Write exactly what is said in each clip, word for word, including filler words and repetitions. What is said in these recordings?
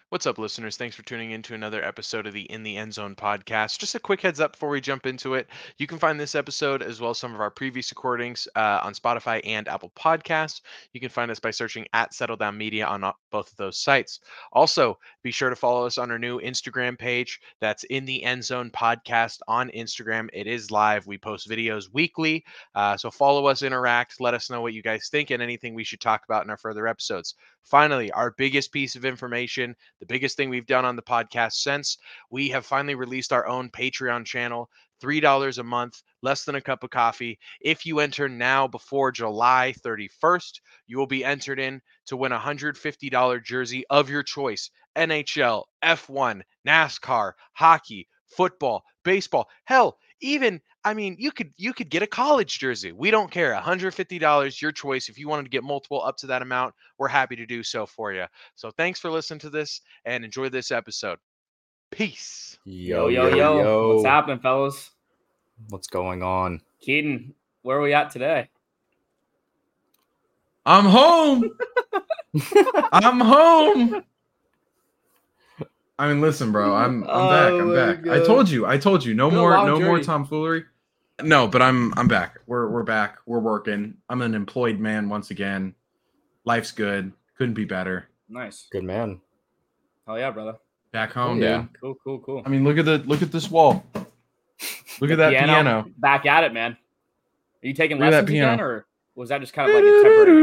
What's up, listeners? Thanks for tuning in to another episode of the In the End Zone podcast. Just a quick heads up before we jump into it. You can find this episode as well as some of our previous recordings uh, on Spotify and Apple Podcasts. You can find us by searching at Settle Down Media on uh, both of those sites. Also, be sure to follow us on our new Instagram page. That's In the End Zone podcast on Instagram. It is live. We post videos weekly. Uh, so follow us, interact, let us know what you guys think and anything we should talk about in our further episodes. Finally, our biggest piece of information, the biggest thing we've done on the podcast since, we have finally released our own Patreon channel. three dollars a month, less than a cup of coffee. If you enter now before July thirty-first, you will be entered in to win a one hundred fifty dollars jersey of your choice. N H L, F one, NASCAR, hockey, football, baseball, hell, even I mean, you could you could get a college jersey. We don't care. one hundred fifty dollars your choice. If you wanted to get multiple up to that amount, we're happy to do so for you. So thanks for listening to this and enjoy this episode. Peace. Yo, Yo, yo, yo, yo, yo. What's happening, fellas? What's going on? Keaton, where are we at today? I'm home. I'm home. I mean, listen, bro. I'm I'm Oh back. I'm my back. I God. told you. I told you. No Been a more. long No more journey. tomfoolery. No, but I'm I'm back. We're we're back. We're working. I'm an employed man once again. Life's good. Couldn't be better. Nice. Good man. Hell yeah, brother. Back home, Oh, yeah. dude. Cool, cool, cool. I mean, look at the look at this wall. Look The at that piano. Back at it, man. Are you taking Look at that lessons again, piano. or was that just kind of like a temporary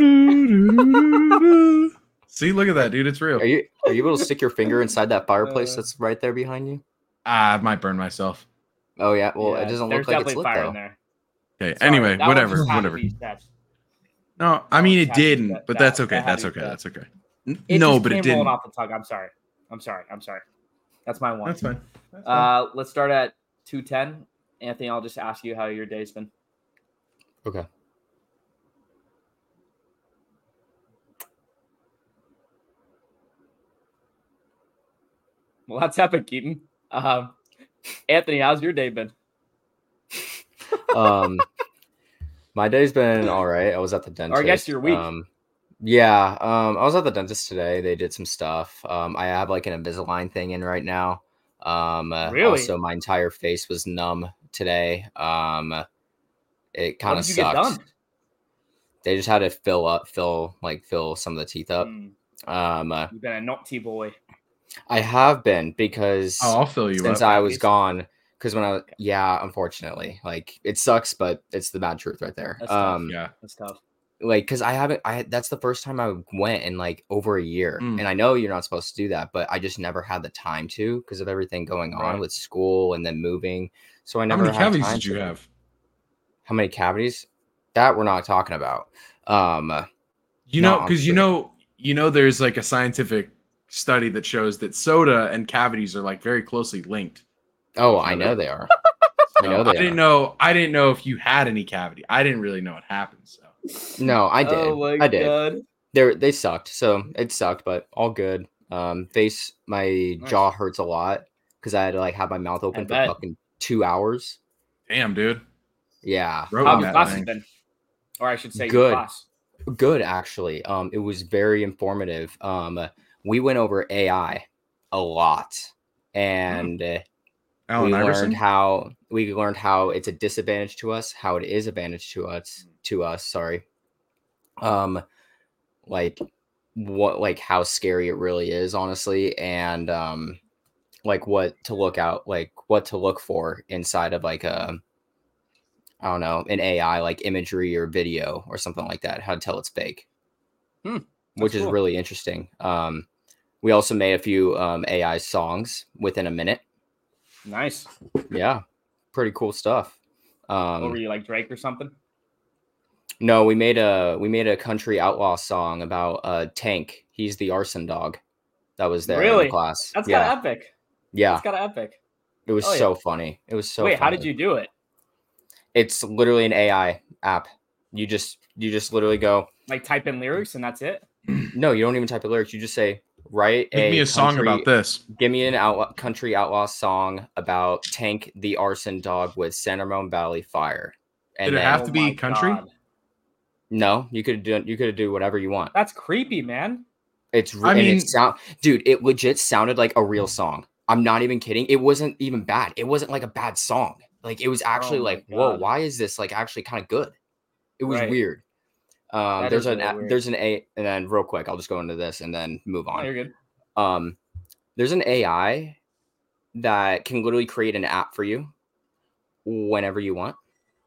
thing? See, look at that, dude. It's real. Are you are you able to stick your finger inside that fireplace Uh, that's right there behind you? Ah, I might burn myself. Oh yeah. Well, Yeah, it doesn't there's look like it's definitely lit fire though. in there. Okay. Sorry, Anyway, that one whatever, just had to whatever. be said. No, I mean it That- that- didn't, that- but that's that- okay. that had That's to okay. be said. That's okay. N- It No, just but it came didn't. rolling off the tongue. I'm sorry. I'm sorry. I'm sorry. That's my one. That's fine. That's fine. Uh, let's start at two ten. Anthony, I'll just ask you how your day's been. Okay. Well, that's epic, Keaton. Um, Anthony, how's your day been? Um, my day's been all right. I was at the dentist. Or I guess your week. Um, yeah. Um, I was at the dentist today. They did some stuff. Um, I have like an Invisalign thing in right now. Um, uh, Really? Also, my entire face was numb today. Um, it What kind of did you get sucked. done? They just had to fill up, fill like fill some of the teeth up. Mm, Um, uh, you've been a naughty boy. I have been because Oh, I'll fill you since up. I was Face. gone. Because when I was, yeah, unfortunately, like it sucks, but it's the bad truth right there. That's tough. Um, Yeah. That's tough. like because I haven't, I that's the first time I went in like over a year, Mm. and I know you're not supposed to do that, but I just never had the time to because of everything going on Right. with school and then moving. So I How never many had cavities time did you to- have? How many cavities? That we're not talking about. Um, You No, know, I'm because you sure. know, you know, there's like a scientific study that shows that soda and cavities are like very closely linked. oh, I know they are. I know So they I didn't are. know. I didn't know if you had any cavity. I didn't really know what happened. So No, I did. Oh my I did. god. They they sucked, so it sucked, but all good. Um, face, my Nice. jaw hurts a lot because I had to like have my mouth open for bet. fucking two hours. damn, dude. Yeah, Wrote How on have that classes thing. been? Or I should say, your Good. class. good actually. Um, it was very informative. Um, we went over A I a lot, and uh, Alan we Iverson. learned how we learned how it's a disadvantage to us, how it is advantage to us to us. Sorry. Um, like what, like how scary it really is, honestly, and um, like what to look out, like what to look for inside of like a, I don't know, an A I, like imagery or video or something like that. How to tell it's fake, Hmm, which is cool. really interesting. Um, we also made a few um, A I songs within a minute. Nice. Yeah, pretty cool stuff. What were Um, you, like Drake or something? no, we made a we made a country outlaw song about uh, Tank. He's the arson dog that was there in Really? the class. That's yeah, kind of epic. yeah, That's kind of epic. it was Oh, yeah. so funny. It was so. Wait, how did funny. you do it? It's literally an A I app. You just you just literally go. Like type in lyrics and that's it? No, you don't even type the lyrics. You just say write Make me a song country- about this. Give me an outlaw, country outlaw song about Tank the arson dog with San Ramon Valley fire. And Did it then- have to be my country? God. No, you could do you could do whatever you want. That's creepy, man. It's I and mean- it sound, dude. It legit sounded like a real song. I'm not even kidding. It wasn't even bad. It wasn't like a bad song. Like it was actually Oh my like, whoa, God. why is this like actually kind of good? It was Right. weird. Um, That there's is an really a- weird. there's an a and then real quick, I'll just go into this and then move Oh, on. you're good. Um, there's an A I that can literally create an app for you whenever you want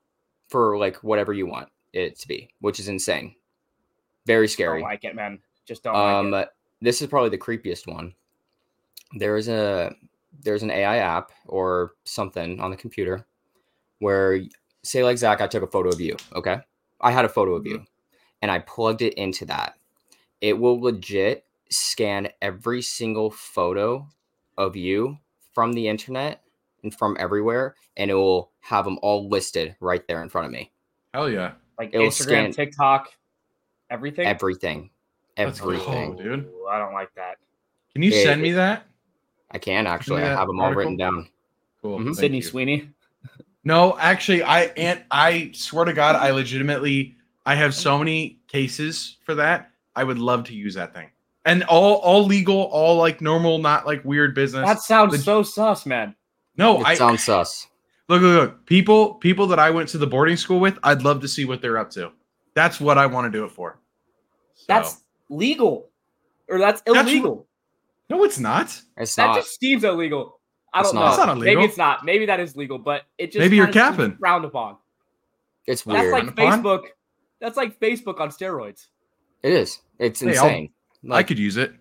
for like whatever you want it to be, which is insane. Very scary. Don't like it, man. Just don't Um, like it. this is probably the creepiest one. There is a there's an A I app or something on the computer where, say, like Zach, I took a photo of you. Okay, I had a photo of you, and I plugged it into that. It will legit scan every single photo of you from the internet and from everywhere, and it will have them all listed right there in front of me. Hell yeah. Like it'll Instagram, scan TikTok, everything. Everything, Let's go, everything. dude. Ooh, I don't like that. Can you It- send me that? I can actually. I that have them all written article? down. Cool. Mhm. Thank Sydney you. Sweeney. No, actually, I and I swear to God, I legitimately I have so many cases for that. I would love to use that thing. And all all legal, all like normal, not like weird business. That sounds Leg- so sus, man. no, It I sounds sus. look, look, look. People, people that I went to the boarding school with, I'd love to see what they're up to. That's what I want to do it for. So- That's legal, or that's That's illegal. no, it's not. It's that not. just seems illegal. I It's don't not. know. It's not illegal. Maybe it's not. Maybe that is legal, but it just Maybe you're kinda seems capping. frowned upon. It's That's weird. like Frowned upon? Facebook. That's like Facebook on steroids. It is. It's Hey, I'll- insane. I Like, could use it.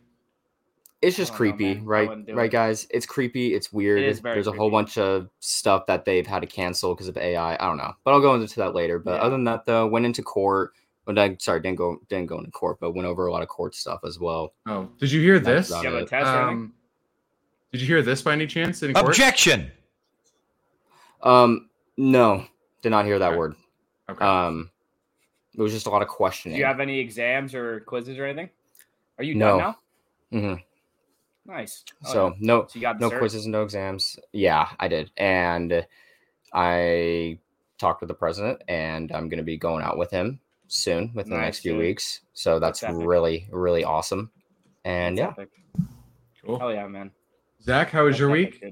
it's just I don't know, creepy, man. I right? wouldn't do Right, it. guys? It's creepy. It's weird. is very There's a whole creepy. bunch of stuff that they've had to cancel because of A I. I don't know, but I'll go into that later. But Yeah. other than that, though, went into court. But I, sorry, didn't go didn't go into court, but went over a lot of court stuff as well. Oh, did you hear That's this? about Do you have a it. test or anything? Um, did you hear this by any chance in court? Objection. Um, no, did not hear that Okay. word. Okay. Um, it was just a lot of Do questioning. you have any exams or quizzes or anything? Are you No. done now? hmm Nice. Oh, So yeah. no, so you got the no cert? quizzes, no exams. Yeah, I did, and I talked with the president, and I'm going to be going out with him soon within the Nice, next few dude. weeks. So that's That's epic. really, really awesome. And That's yeah, epic. Cool. Hell yeah, man. Zach, how was That's your epic, week? dude.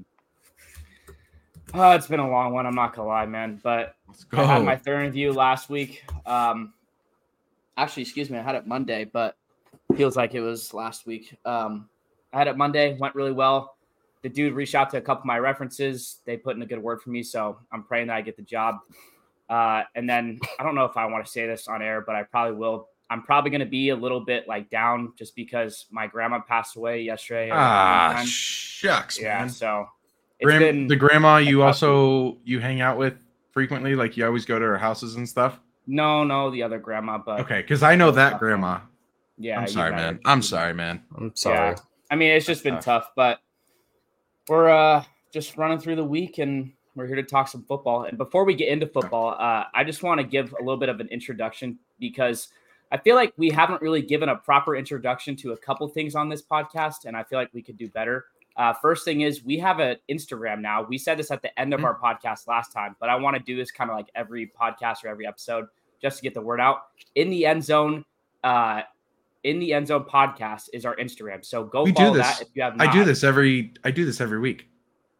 Oh, it's been a long one. I'm not gonna lie, man. But Let's go. I had my third interview last week. Um, actually, excuse me, I had it Monday, but feels like it was last week. Um, I had it Monday, went really well. The dude reached out to a couple of my references. They put in a good word for me, so I'm praying that I get the job. Uh, and then I don't know if I want to say this on air, but I probably will. I'm probably going to be a little bit like down just because my grandma passed away yesterday. around Ah, noontime. shucks, yeah. man. So it's Gram- been the grandma you tough also you hang out with frequently, like you always go to her houses and stuff. no, no, the other grandma, but Okay, because I know that grandma. yeah. I'm you sorry, met her. man. I'm You- sorry, man. I'm sorry. I mean, it's just been That's tough, but we're uh, just running through the week and we're here to talk some football. And before we get into football, uh, I just want to give a little bit of an introduction because I feel like we haven't really given a proper introduction to a couple things on this podcast, and I feel like we could do better. Uh, first thing is we have an Instagram now. We said this at the end of our podcast last time, but I want to do this kind of like every podcast or every episode just to get the word out. In the End Zone, uh, in the End Zone podcast is our Instagram. So go We do follow this. that if you have not. I do this every. I do this every week.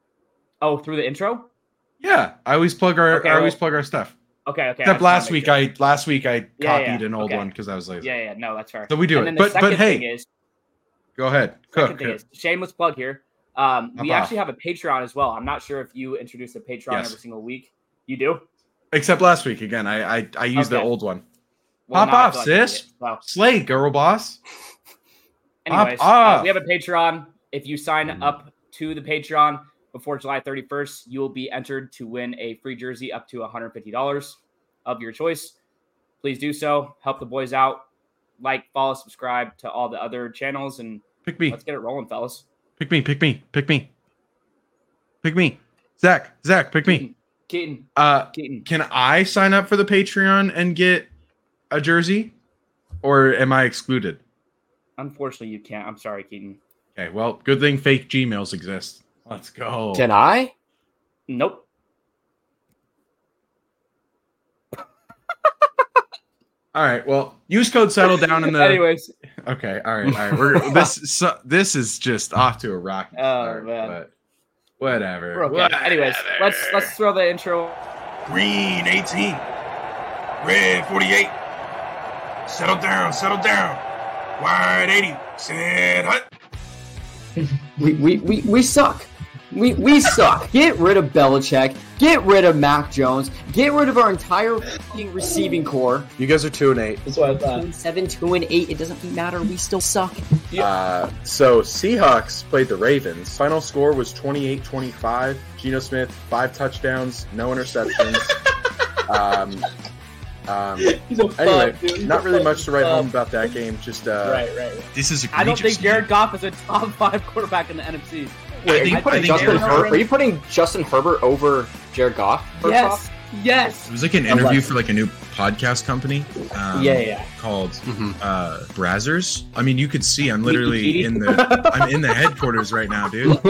Oh, through the intro? Yeah, I always plug our. Okay, I always well- plug our stuff. Okay, okay. I Except just wanna last make week, sure. I last week I Yeah, copied yeah, an old okay. one because I was lazy. Yeah, yeah, no, that's fair. So we do and it. then the But second but hey, thing is, go ahead, second cook. thing is, shameless plug here. Um, we Pop actually have a Patreon as well. I'm not sure if you introduce a Patreon Yes. every single week. You do? Except last week again, I I, I used the Okay. old one. Well, Pop now I off, feel like an sis. idiot. Well, Slay, girl boss. anyways, Pop uh, off. we have a Patreon. If you sign Mm. up to the Patreon before July thirty-first, you will be entered to win a free jersey up to one hundred fifty dollars of your choice. Please do so. Help the boys out. Like, follow, subscribe to all the other channels, and Pick me. let's get it rolling, fellas. Pick me. Pick me. Pick me. Pick me. Zach. Zach. Pick me. Keaton, Keaton, Uh, Keaton. can I sign up for the Patreon and get a jersey, or am I excluded? Unfortunately, you can't. I'm sorry, Keaton. Okay. Well, good thing fake Gmails exist. Let's go. Can I? Nope. All right. Well, use code settle down in the. Anyways. Okay. All right. All right. We're this. So, this is just off to a rocky start. Oh man. But whatever. We're okay. Whatever. Anyways, let's let's throw the intro. Green eighteen. Red forty-eight. Settle down. Settle down. White eighty. Sit hut. We we we, we suck. We we suck. Get rid of Belichick. Get rid of Mac Jones. Get rid of our entire fucking receiving core. You guys are two and eight. That's what I Two thought. and seven, two and eight. It doesn't matter. We still suck. Uh, so Seahawks played the Ravens. Final score was twenty-eight twenty-five. Geno Smith, five touchdowns, no interceptions. um, um, He's a anyway, fuck, dude. He's not a really fuck. much to write Um, home about that game. Just uh, Right, right. right. This is egregious. I don't think Jared Goff is a top five quarterback in the N F C. Wait, I think- are you putting I think Justin Jared Her- Herbert- Are you putting Justin Herbert over Jared Goff? first off? Yes, yes. It was like an I'm interview like- for like a new podcast company. Um, Yeah, yeah. Called Mhm. uh, Brazzers. I mean, you could see I'm literally Wiki in the I'm in the headquarters right now, dude.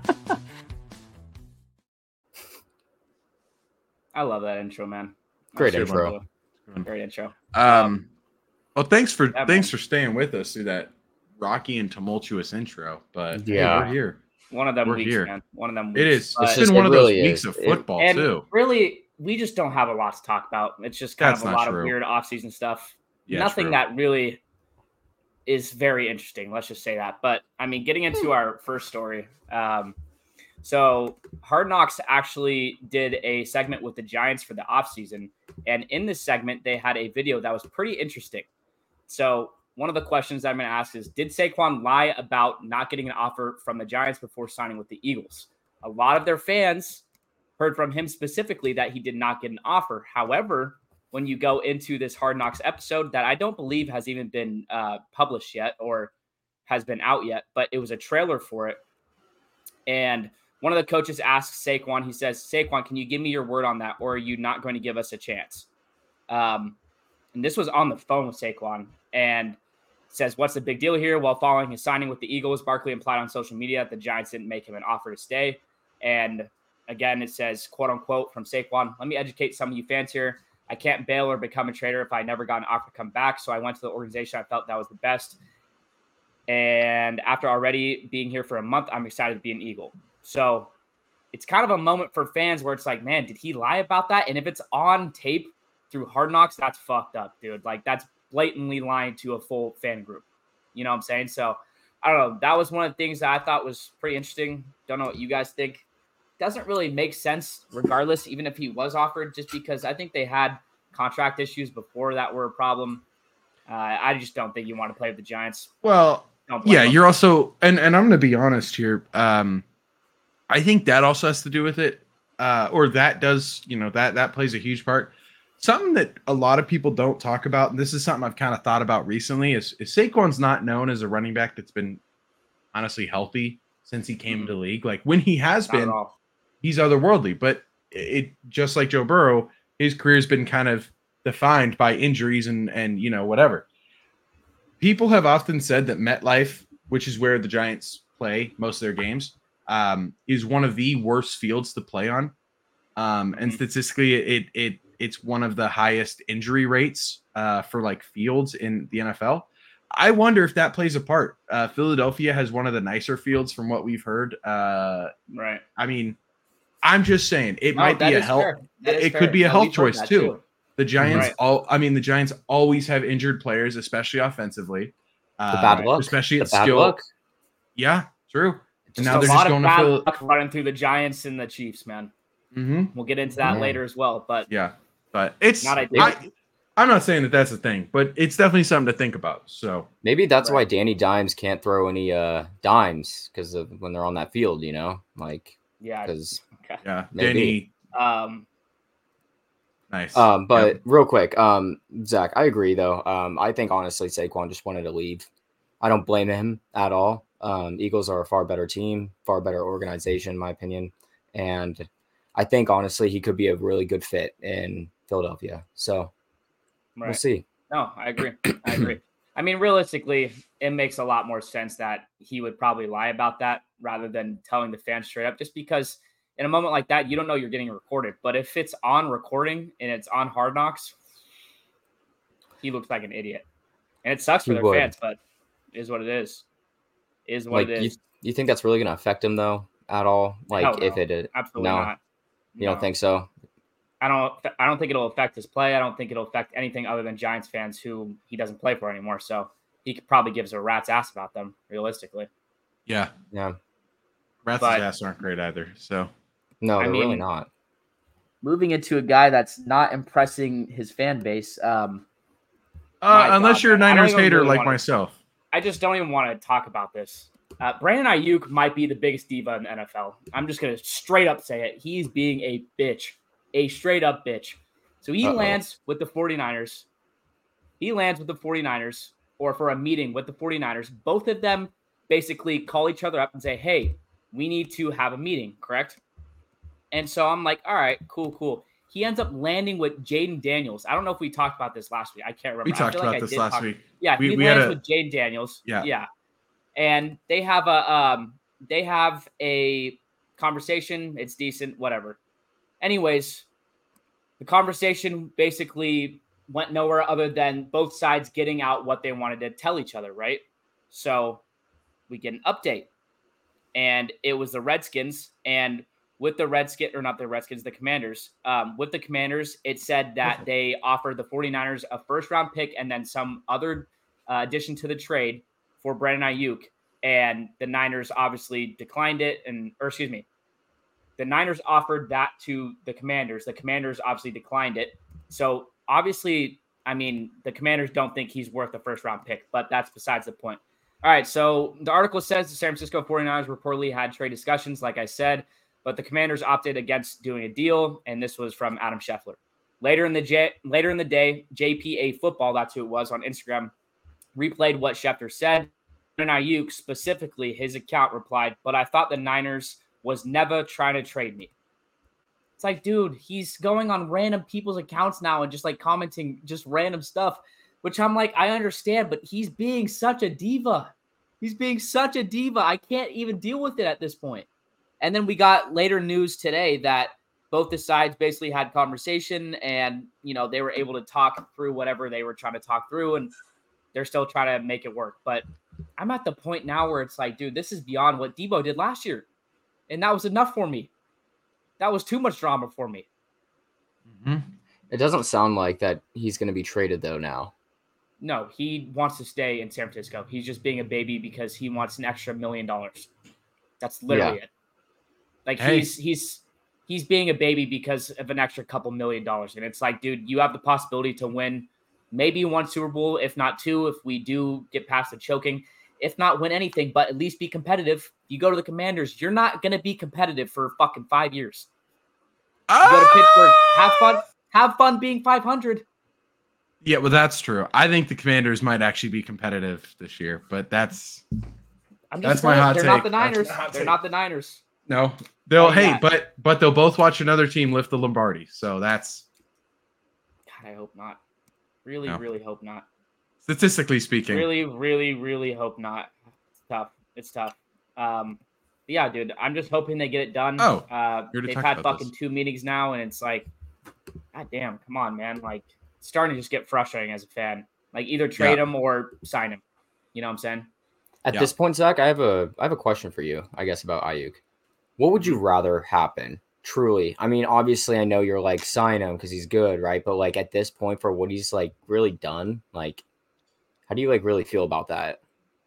I love that intro, man. Great That's intro. a Great intro. Um, well, thanks for Yeah, thanks man. for staying with us through that rocky and tumultuous intro. But hey, Yeah. we're here. One of them We're weeks, here. man. One of them weeks. It is. But- It's just- been one it of those really weeks is. of It- football and too. really, we just don't have a lot to talk about. It's just kind That's of a not lot true. of weird off-season stuff. Yeah, Nothing true. that really is very interesting. Let's just say that. But I mean, getting into our first story. Um, so Hard Knocks actually did a segment with the Giants for the offseason. And in this segment, they had a video that was pretty interesting. So one of the questions I'm going to ask is, did Saquon lie about not getting an offer from the Giants before signing with the Eagles? A lot of their fans heard from him specifically that he did not get an offer. However, when you go into this Hard Knocks episode that I don't believe has even been uh, published yet or has been out yet, but it was a trailer for it. And one of the coaches asks Saquon, he says, Saquon, can you give me your word on that, or are you not going to give us a chance? Um, and this was on the phone with Saquon, and says, what's the big deal here? While following his signing with the Eagles, Barkley implied on social media that the Giants didn't make him an offer to stay. And again, it says, quote unquote, from Saquon, let me educate some of you fans here. I can't bail or become a trader if I never got an offer to come back. So I went to the organization I felt that was the best. And after already being here for a month, I'm excited to be an Eagle. So it's kind of a moment for fans where it's like, man, did he lie about that? And if it's on tape through Hard Knocks, that's fucked up, dude. Like, that's blatantly lying to a full fan group. You know what I'm saying? So I don't know. That was one of the things that I thought was pretty interesting. Don't know what you guys think. Doesn't really make sense regardless, even if he was offered, just because I think they had contract issues before that were a problem. Uh, I just don't think you want to play with the Giants. Well, Don't blame yeah, them. you're also, and and I'm going to be honest here. Um, I think that also has to do with it, uh, or that does, you know, that that plays a huge part. Something that a lot of people don't talk about, and this is something I've kind of thought about recently, is, is Saquon's not known as a running back that's been honestly healthy since he came Mhm. into the league. Like when he has Not at been, all. he's otherworldly. But it just like Joe Burrow, his career's been kind of defined by injuries and and you know whatever. People have often said that MetLife, which is where the Giants play most of their games, um, is one of the worst fields to play on. Um, and Mhm. statistically, it it it's one of the highest injury rates uh, for like fields in the N F L. I wonder if that plays a part. Uh, Philadelphia has one of the nicer fields from what we've heard. Uh, Right. I mean, I'm just saying it No, might that be a is help. fair. That is It could fair. be a No, health we've heard choice that too. The Giants, Right. all I mean, the Giants always have injured players, especially offensively. Uh, The bad luck. especially The at bad skill. luck. Yeah, true. Just And now a they're lot just of going to bad Phil- luck running through the Giants and the Chiefs, man. hmm We'll get into that Yeah. later as well. But Yeah, but it's Not ideal. I, I'm not saying that that's a thing, but it's definitely something to think about. So Maybe that's why Right. Danny Dimes can't throw any uh dimes because of when they're on that field, you know, like yeah. because Okay. yeah, Maybe. Danny, Um, nice. um. But Yeah. real quick, um, Zach, I agree though. Um, I think honestly Saquon just wanted to leave. I don't blame him at all. Um, Eagles are a far better team, far better organization, in my opinion, and I think honestly he could be a really good fit in Philadelphia. So we'll right. see. No, I agree. I agree. I mean, realistically, it makes a lot more sense that he would probably lie about that rather than telling the fans straight up, just because in a moment like that, you don't know you're getting recorded. But if it's on recording and it's on Hard Knocks, he looks like an idiot. And it sucks for He their would. fans, but it is what it is. It is what Like, it you, is. you think that's really going to affect him, though, at all? Like, Hell if no. it is. Absolutely no, not. you No. don't think so? I don't I don't think it'll affect his play. I don't think it'll affect anything other than Giants fans who he doesn't play for anymore. So he could probably gives a rat's ass about them, realistically. Yeah. Yeah. Rats' But- ass aren't great either. So No, I they're really mean- not. Moving into a guy that's not impressing his fan base, um, uh, My unless God, you're a man. I don't Niners even hater really like wanna- myself. I just don't even want to talk about this. Uh, Brandon Ayuk might be the biggest diva in the N F L. I'm just going to straight up say it. He's being a bitch, a straight up bitch. So he Uh-oh. lands with the 49ers. He lands with the 49ers or for a meeting with the 49ers. Both of them basically call each other up and say, hey, we need to have a meeting, correct? And so I'm like, all right, cool, cool. He ends up landing with Jaden Daniels. I don't know if we talked about this last week. I can't remember. We I talked feel about like I this did last talk- week. Yeah, We- he we had lands a- with Jaden Daniels. Yeah. Yeah. And they have a um they have a conversation. It's decent, whatever. Anyways, the conversation basically went nowhere other than both sides getting out what they wanted to tell each other, right? So we get an update. And it was the Redskins. And with the Redskins, or not the Redskins, the Commanders, um, with the Commanders, it said that they offered the 49ers a first round pick and then some other uh, addition to the trade for Brandon Ayuk. And the Niners obviously declined it. And, or excuse me, the Niners offered that to the Commanders. The Commanders obviously declined it. So obviously, I mean, the Commanders don't think he's worth a first round pick, but that's besides the point. All right, so the article says the San Francisco 49ers reportedly had trade discussions, like I said, but the Commanders opted against doing a deal, and this was from Adam Scheffler. Later in the J- later in the day, J P A Football, that's who it was on Instagram, replayed what Schefter said. And Ayuk, specifically, his account replied, but I thought the Niners was never trying to trade me. It's like, dude, he's going on random people's accounts now and just like commenting just random stuff, which I'm like, I understand, but he's being such a diva. He's being such a diva. I can't even deal with it at this point. And then we got later news today that both the sides basically had conversation and, you know, they were able to talk through whatever they were trying to talk through, and they're still trying to make it work. But I'm at the point now where it's like, dude, this is beyond what Debo did last year. And that was enough for me. That was too much drama for me. Mm-hmm. It doesn't sound like that he's going to be traded, though, now. No, he wants to stay in San Francisco. He's just being a baby because he wants an extra million dollars. That's literally Yeah. it. Like Hey. he's he's he's being a baby because of an extra couple million dollars. And it's like, dude, you have the possibility to win maybe one Super Bowl, if not two, if we do get past the choking. If not win anything, but at least be competitive. You go to the Commanders, you're not going to be competitive for fucking five years. You go to Pittsburgh, have fun, have fun being five hundred. Yeah, well, that's true. I think the Commanders might actually be competitive this year, but that's I'm That's just my saying, hot they're not take. the That's Niners. my hot They're take. not the Niners. no. They'll Like hey, that. but but they'll both watch another team lift the Lombardi. So that's God, I hope not. Really, No. really hope not. statistically speaking. Really, really, really hope not. It's tough. It's tough. Um, but yeah, dude, I'm just hoping they get it done. Oh, uh, here to they've talk had about fucking this. two meetings now, and it's like, God damn, come on, man. Like, it's starting to just get frustrating as a fan. Like, either trade Yeah. him or sign him. You know what I'm saying? At Yeah. this point, Zach, I have a I have a question for you, I guess, about Ayuk. What would you rather happen? Truly, I mean, obviously, I know you're like sign him because he's good, right? But like at this point, for what he's like really done, like, how do you like really feel about that?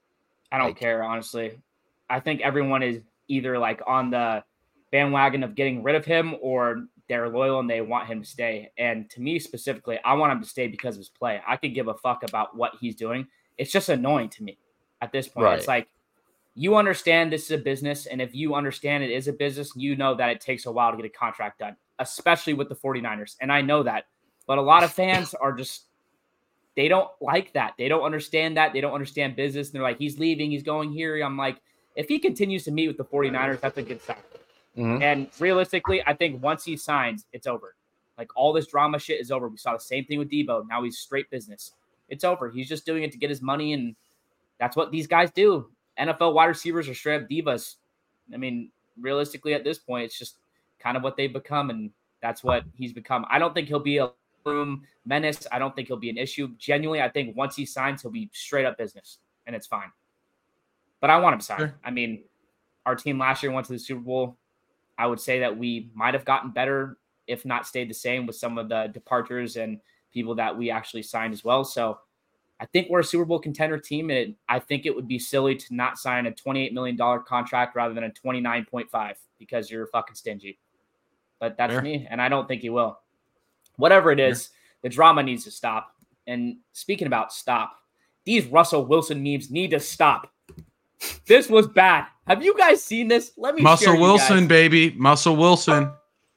I don't Like- care, honestly. I think everyone is either like on the bandwagon of getting rid of him or they're loyal and they want him to stay. And to me specifically, I want him to stay because of his play. I could give a fuck about what he's doing. It's just annoying to me at this point. It's Right. like, you understand this is a business, and if you understand it is a business, you know that it takes a while to get a contract done, especially with the 49ers. And I know that. But a lot of fans are just, they don't like that. They don't understand that. They don't understand business. And they're like, he's leaving, he's going here. I'm like, if he continues to meet with the 49ers, that's a good sign. Mhm. And realistically, I think once he signs, it's over. Like, all this drama shit is over. We saw the same thing with Debo. Now he's straight business. It's over. He's just doing it to get his money, and that's what these guys do. N F L wide receivers are straight up divas. I mean, realistically, at this point, it's just kind of what they've become, and that's what he's become. I don't think he'll be a room menace. I don't think he'll be an issue. Genuinely, I think once he signs, he'll be straight up business, and it's fine. But I want him signed. Sure. I mean, our team last year went to the Super Bowl. I would say that we might have gotten better, if not stayed the same, with some of the departures and people that we actually signed as well. So I think we're a Super Bowl contender team, and I think it would be silly to not sign a twenty-eight million dollars contract rather than a twenty-nine point five because you're fucking stingy. But that's Fair. me, and I don't think he will. Whatever it is, the drama needs to stop. And speaking about stop, these Russell Wilson memes need to stop. This was bad. Have you guys seen this? Let me Muscle share you Wilson, guys. baby. Muscle Wilson.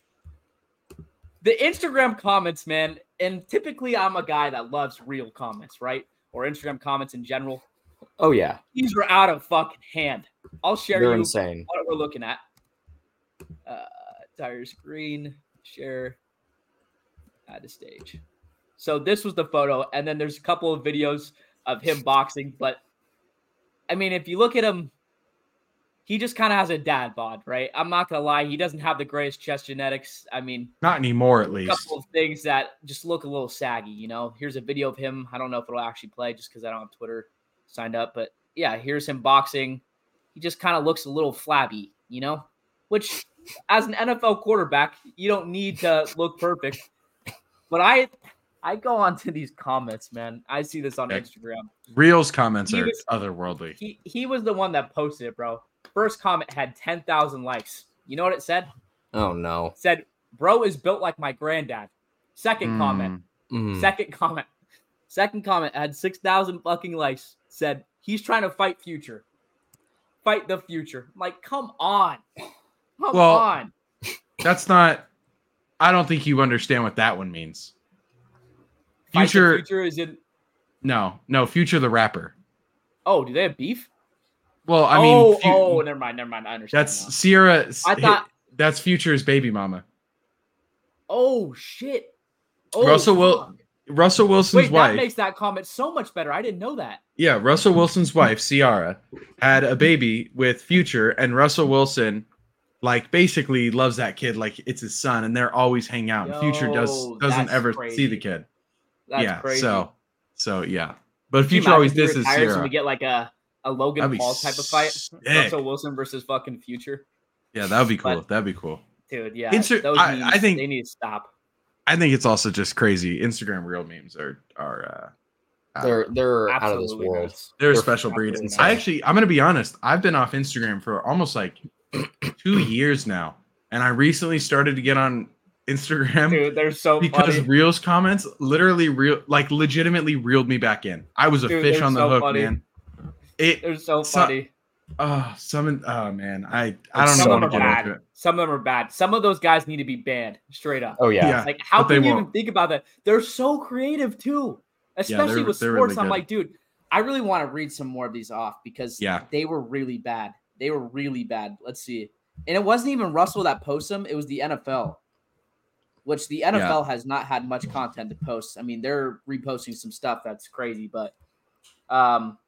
The Instagram comments, man, and typically I'm a guy that loves real comments, right? Or Instagram comments in general. Oh yeah, These are out of fucking hand. I'll share they're you insane. what we're looking at. Uh, entire screen, share, add to stage. So this was the photo, and then there's a couple of videos of him boxing. But I mean, if you look at him, he just kind of has a dad bod, right? I'm not gonna lie, he doesn't have the greatest chest genetics. I mean, Not anymore, at a least. couple of things that just look a little saggy, you know. Here's a video of him. I don't know if it'll actually play just because I don't have Twitter signed up, but yeah, here's him boxing. He just kind of looks a little flabby, you know, which as an N F L quarterback, you don't need to look perfect. But I I go on to these comments, man. I see this on Okay. Instagram. Reels comments He are was- otherworldly. He he was the one that posted it, bro. First comment had ten thousand likes. You know what it said? Oh no. It said, bro is built like my granddad. Second Mm. comment. Mm. Second comment. Second comment had six thousand fucking likes. Said, he's trying to fight Future. Fight the Future. I'm like, come on. Come Well, on. That's not. I don't think you understand what that one means. Fight the Future, Future is in. no, no, Future the rapper. Oh, do they have beef? Well, I oh, mean, Fu- oh, never mind. Never mind. I understand. that's now. Sierra. I thought. that's Future's baby mama. Oh, shit. Oh, Russell Wil- fuck. Russell Wilson's Wait, wife. that makes that comment so much better. I didn't know that. Yeah, Russell Wilson's wife, Ciara, had a baby with Future, and Russell Wilson, like, basically loves that kid like it's his son, and they're always hang out. And Future does Yo, doesn't that's ever crazy. see the kid. That's yeah, crazy. so so yeah, but Can you Future always imagine if he disses retires and Ciara. we get like a, a Logan That'd be Paul type of fight. sick. Russell Wilson versus fucking Future. Yeah, that would be cool. But- That'd be cool. Dude, yeah. Insta- those I- memes, I think- they need to stop. I think it's also just crazy. Instagram real memes are are uh, They're they're out of this Absolutely world. nuts. they're a they're special breed. absolutely I nuts. actually, I'm gonna be honest. I've been off Instagram for almost like two years now, and I recently started to get on Instagram Dude, they're so because funny. Reels comments literally real, like legitimately reeled me back in. I was a Dude, fish they're on the so hook, funny. man. It, They're so so- funny. oh, some, oh man, I, I don't Some know of how them to are get into bad. it. Some of them are bad. Some of those guys need to be banned straight up. Oh yeah. Yeah. Like, how but they can you even won't. think about that? They're so creative too, especially they're- with they're sports. really I'm good. like, dude, I really want to read some more of these off because Yeah. they were really bad. They were really bad. Let's see. And it wasn't even Russell that posted them. It was the N F L, which the N F L has not had much content to post. I mean, they're reposting some stuff that's crazy, but um,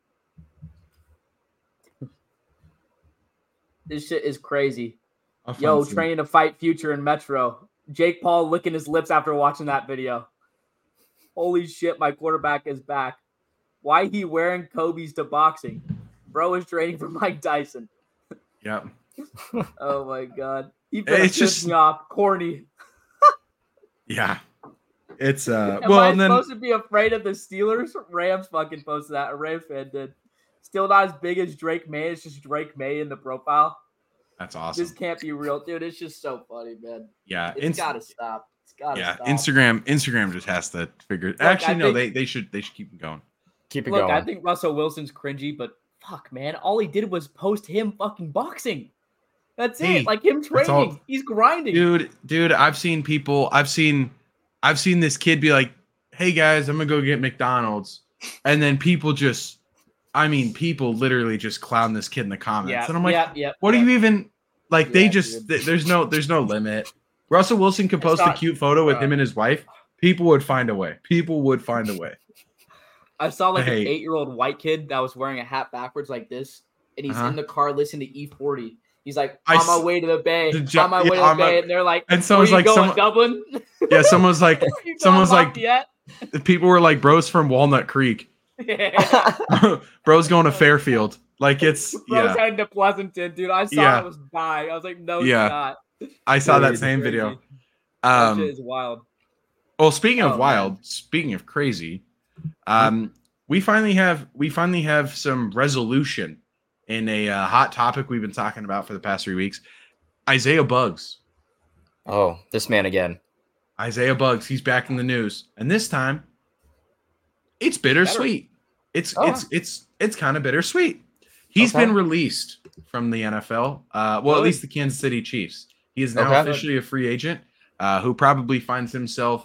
this shit is crazy. I'll find Yo, some- training to fight Future in Metro. Jake Paul licking his lips after watching that video. Holy shit, my quarterback is back. Why he wearing Kobe's to boxing? Bro is training for Mike Tyson. Yep. Oh my god. He better It's piss just- me off. Corny. Yeah. It's uh. Am well, I and then supposed to be afraid of the Steelers? Rams fucking posted that. A Rams fan did. Still not as big as Drake May. It's just Drake May in the profile. that's awesome. This can't be real, dude. It's just so funny, man. Yeah. It's Inst- gotta stop. It's gotta yeah. stop. Instagram. Instagram just has to figure. I Actually, no. think- They they should they should keep it going. Keep it Look, going. I think Russell Wilson's cringy, but fuck, man, all he did was post him fucking boxing. That's Hey, it. Like him that's all- training. He's grinding. Dude, dude, I've seen people. I've seen, I've seen this kid be like, "Hey guys, I'm gonna go get McDonald's," and then people just, I mean, people literally just clown this kid in the comments, yeah, and I'm like, yeah, yeah. "What yeah. are you even like?" They Yeah, just, dude. th- there's no, there's no limit. Russell Wilson could It's post a not- cute photo with uh, him and his wife. People would find a way. People would find a way. I saw like Hey. an eight-year-old white kid that was wearing a hat backwards like this, and he's Uh-huh. in the car listening to E forty. He's like, I on my s- way to the Bay, the jo- on my yeah, way to on the my- Bay, and they're like, And so where it's you like going, someone, Dublin? Yeah, someone was like, You someone was going like, Lafayette? people were like, bro's from Walnut Creek. Bro's going to Fairfield. Like it's Bro's yeah. heading to Pleasanton, dude. I saw Yeah. it was dying. I was like, no Yeah. shot. I saw that Dude, same crazy. video. That Um, shit is wild. well, speaking of Oh, wild, man. speaking of crazy, um, we finally have we finally have some resolution in a uh, hot topic we've been talking about for the past three weeks. Isaiah Buggs. Oh, this man again. Isaiah Buggs. He's back in the news, and this time, it's bittersweet. It's Oh. it's it's it's kind of bittersweet. He's Okay. been released from the N F L. Uh, well, at Really? least the Kansas City Chiefs. He is now Okay. officially a free agent, uh, who probably finds himself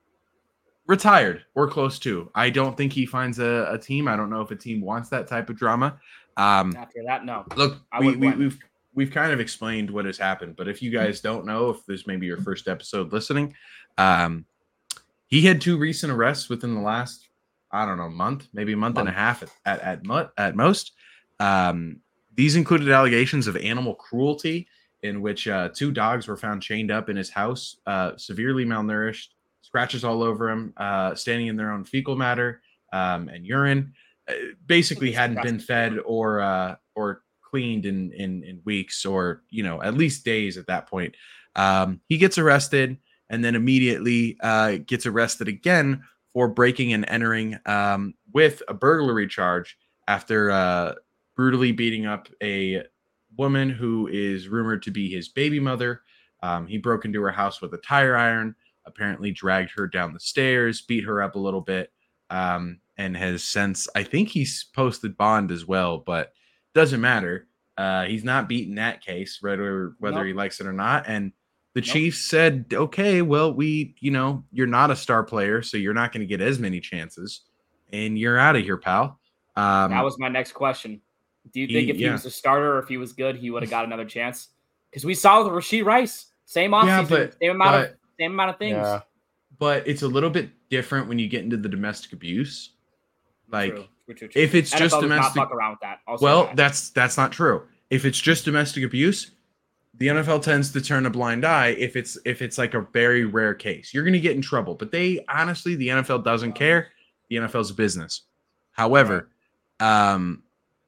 retired or close to. I don't think he finds a, a team. I don't know if a team wants that type of drama. Um, After that, no. look, I we, wouldn't we, blame him. we've we've kind of explained what has happened, but if you guys don't know, if this may be your first episode listening, um, he had two recent arrests within the last, I don't know, month, maybe a month, and a half at at at, mo- at most. Um, these included allegations of animal cruelty, in which uh, two dogs were found chained up in his house, uh, severely malnourished, scratches all over him, uh, standing in their own fecal matter um, and urine. Uh, basically, hadn't been fed or uh, or cleaned in, in in weeks, or you know, at least days at that point. Um, he gets arrested, and then immediately uh, gets arrested again for breaking and entering um, with a burglary charge after uh, brutally beating up a woman who is rumored to be his baby mother. Um, he broke into her house with a tire iron, apparently dragged her down the stairs, beat her up a little bit, um, and has since, I think he's posted bond as well, but doesn't matter. Uh, he's not beaten that case, whether whether Nope. he likes it or not. And the Nope. Chiefs said, okay, well, we, you know, you're not a star player, so you're not going to get as many chances, and you're out of here, pal. Um, That was my next question. Do you he- think if he yeah. was a starter or if he was good, he would have got another chance? Because we saw with Rashee Rice, same Yeah, offseason, but- same amount of but- same amount of things. Yeah. but it's a little bit different when you get into the domestic abuse. Like, True, true, true, true. if it's N F L just does not domestic, fuck around with that. I'll say well, that. that's that's not true. If it's just domestic abuse, the N F L tends to turn a blind eye if it's if it's like a very rare case. You're going to get in trouble, but they honestly, the N F L doesn't care. The N F L's a business. However, um,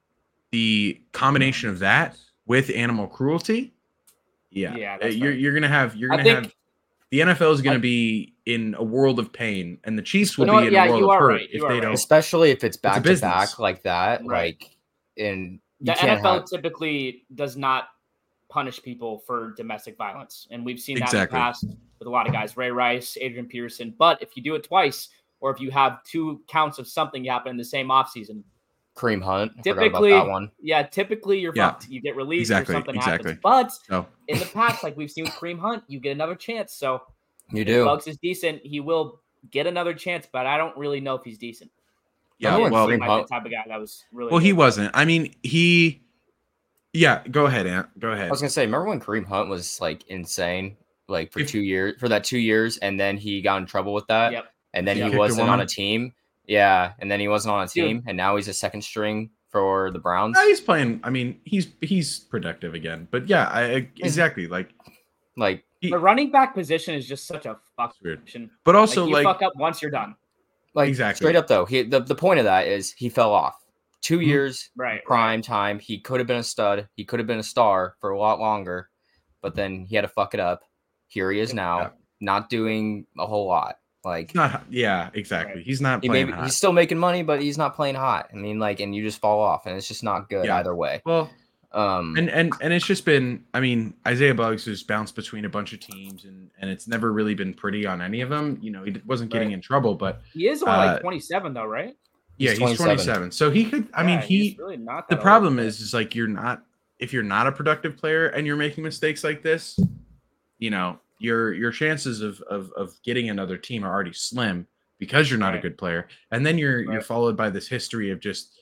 the combination of that with animal cruelty, yeah, Yeah, uh, that's you're fair. you're going to have you're I going to think- have the N F L is going I- to be in a world of pain, and the Chiefs will You know be what? in Yeah, a world you of are hurt right. You if are they right. don't. Especially if it's back to business. back like that. Right. Like, and you The can't N F L have- typically does not punish people for domestic violence, and we've seen that Exactly. in the past with a lot of guys, Ray Rice, Adrian Peterson. But if you do it twice, or if you have two counts of something happen in the same offseason, Kareem Hunt. I typically, forgot about that one. yeah, typically you're Yeah. fucked. You get released Exactly, or something exactly. happens. But So in the past, like we've seen with Kareem Hunt, you get another chance. So You if do. Bugs is decent, he will get another chance. But I don't really know if he's decent. yeah, Remember when well, He Kareem might Hunt- be the type of guy that was really well, he good. wasn't. I mean, he. Yeah, go ahead, Ant. Go ahead. I was gonna say, remember when Kareem Hunt was like insane, like for If- two years, for that two years, and then he got in trouble with that, Yep. and then Yeah. he Kicked a wasn't on woman? a team. Yeah, and then he wasn't on a Dude. team, and now he's a second string for the Browns. No, he's playing. I mean, he's he's productive again. But yeah, I, I exactly like. Like, He, The running back position is just such a fuck It's weird. position. but Like, also you like, fuck up once, you're done. like Exactly. straight up though, he the, the point of that is he fell off. Two Mhm. years Right. prime time. He could have been a stud. He could have been a star for a lot longer, but then he had to fuck it up. Here he is now, Yeah. not doing a whole lot. Like, he's not. Yeah, exactly. Right. He's not he playing maybe hot. he's still making money, but he's not playing hot. I mean, like, and you just fall off, and it's just not good Yeah. either way. Well, Um, and and and it's just been. I mean, Isaiah Buggs has bounced between a bunch of teams, and and it's never really been pretty on any of them. You know, he wasn't getting Right. in trouble, but He is only Uh, like twenty-seven though, right? yeah, He's he's twenty-seven. twenty-seven. So he could. I mean, Yeah, he. he's really not The that old, problem but- is, is like you're not. If you're not a productive player and you're making mistakes like this, you know, your your chances of of of getting another team are already slim because you're not a Right. good player. And then you're you're Right. followed by this history of just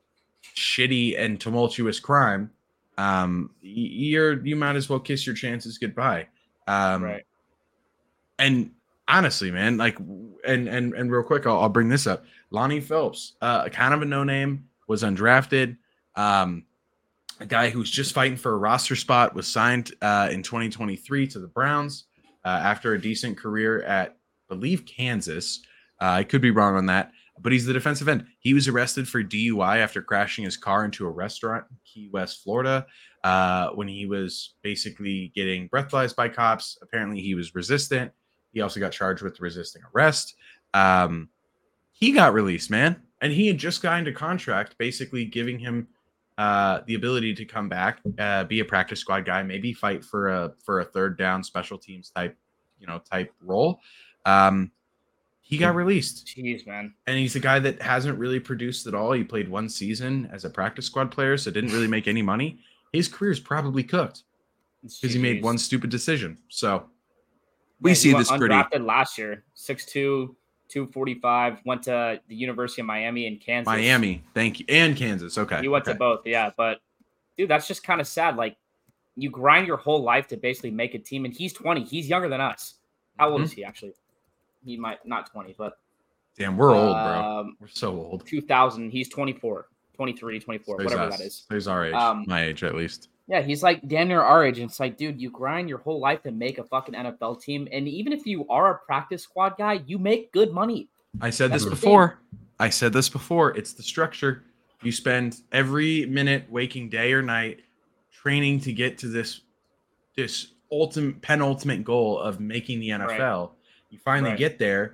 shitty and tumultuous crime. Um, y- you're you might as well kiss your chances goodbye. Um, right. and honestly, man, like, and and and real quick, I'll, I'll bring this up. Lonnie Phelps, uh, kind of a no name, was undrafted. Um, a guy who's just fighting for a roster spot was signed uh, in twenty twenty-three to the Browns. uh, after a decent career at, I believe, Kansas. Uh, I could be wrong on that, but he's the defensive end. He was arrested for D U I after crashing his car into a restaurant in Key West, Florida, uh, when he was basically getting breathalyzed by cops. Apparently, he was resistant. He also got charged with resisting arrest. Um, he got released, man. And he had just signed a contract basically giving him uh, the ability to come back, uh, be a practice squad guy, maybe fight for a for a third down special teams type, you know, type role. Um, he got released. Jeez, man. And he's a guy that hasn't really produced at all. He played one season as a practice squad player, so didn't really make any money. His career's probably cooked because he made one stupid decision. So we Yeah, see he went this pretty. undrafted last year, six two, two forty-five, went to the University of Miami in Kansas. Miami, thank you. And Kansas. Okay. He went okay. to both, yeah. But dude, that's just kind of sad. Like you grind your whole life to basically make a team, and he's twenty. He's younger than us. How old Mhm. is he actually? He might not twenty, but Damn, we're old, bro. um, We're so old. two thousand. He's twenty-four, twenty-three, twenty-four, So he's whatever us. that is. So he's our age, Um, my age at least. Yeah, he's like damn near our age. And it's like, dude, you grind your whole life to make a fucking N F L team. And even if you are a practice squad guy, you make good money. I said That's this the thing. before. I said this before. It's the structure. You spend every minute waking day or night training to get to this this ultimate penultimate goal of making the N F L. You finally Right. get there,